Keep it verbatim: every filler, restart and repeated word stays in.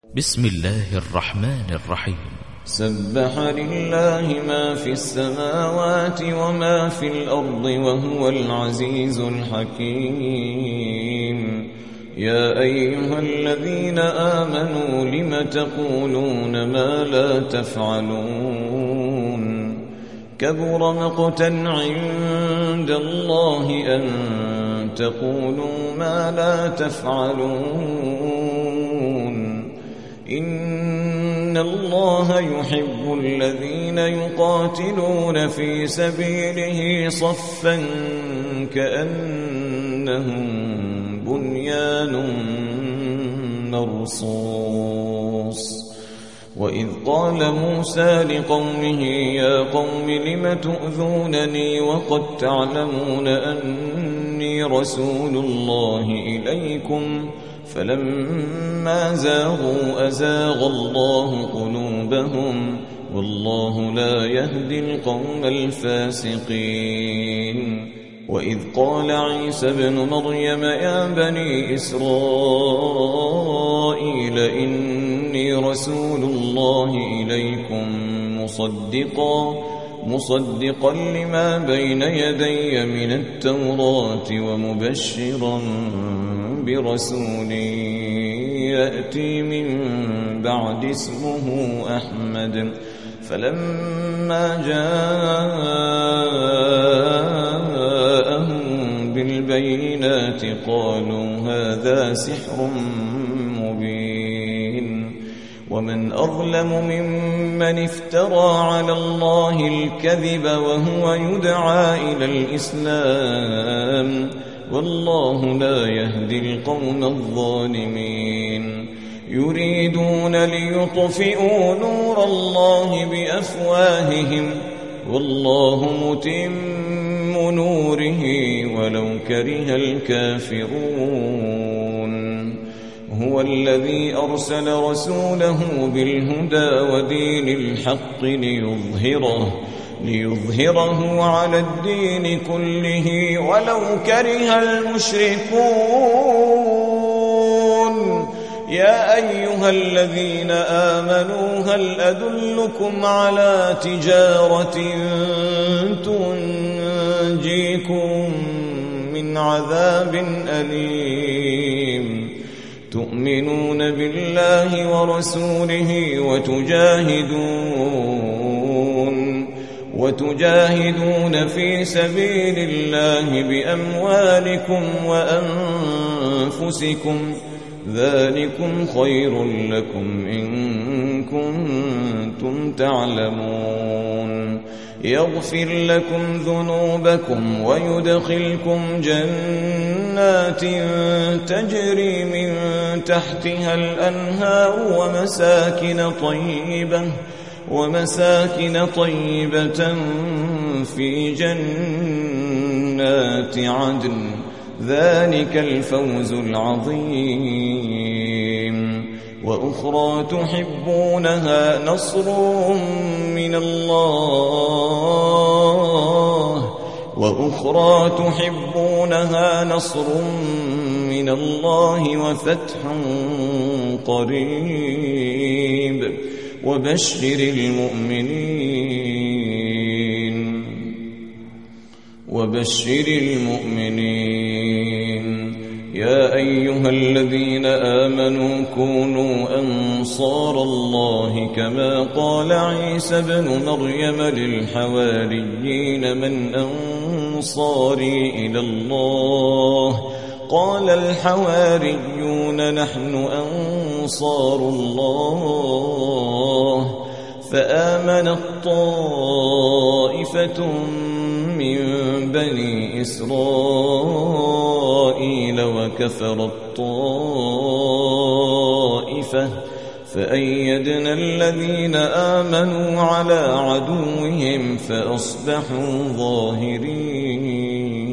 بسم الله الرحمن الرحيم. سبح لله ما في السماوات وما في الأرض وهو العزيز الحكيم. يا أيها الذين آمنوا لم تقولون ما لا تفعلون كبر مقتا عند الله أن تقولوا ما لا تفعلون. إن الله يحب الذين يقاتلون في سبيله صفا كأنهم بنيان مرصوص. وإذ قال موسى لقومه يا قوم لم تؤذونني وقد تعلمون أني رسول الله إليكم فلما زاغوا أزاغ الله قلوبهم والله لا يهدي القوم الفاسقين. وإذ قال عيسى ابن مريم يا بني إسرائيل إني رسول الله إليكم مصدقا مصدقا لما بين يدي من التوراة ومبشرا برسول يأتي من بعد اسمه أحمد. فلما جاءهم بالبينات قالوا هذا سحر مبين. ومن أظلم ممن افترى على الله الكذب وهو يدعى إلى الإسلام والله لا يهدي القوم الظالمين. يريدون ليطفئوا نور الله بأفواههم والله متم نوره ولو كره الكافرون. هو الذي أرسل رسوله بالهدى ودين الحق ليظهره ليظهره على الدين كله ولو كره المشركون. يا أيها الذين آمنوا هل أدلكم على تجارة تنجيكم من عذاب أليم تؤمنون بالله ورسوله وتجاهدون وتجاهدون في سبيل الله بأموالكم وأنفسكم ذلكم خير لكم إن كنتم تعلمون. يغفر لكم ذنوبكم ويدخلكم جنات تجري من تحتها الأنهار ومساكن طيبة ومساكن طيبة في جنات عدن ذلك الفوز العظيم. وأخرى تحبونها نصر من الله وأخرى تحبونها نصر من الله وفتح قريب وبشر المؤمنين وبشر المؤمنين. يا أيها الذين آمنوا كونوا أنصار الله كما قال عيسى ابن مريم للحواريين من أنصاري إلى الله قال الحواريون نحن أنصار الله. فآمنت طائفة من بني إسرائيل وكفرت طائفة فأيدنا الذين آمنوا على عدوهم فأصبحوا ظاهرين.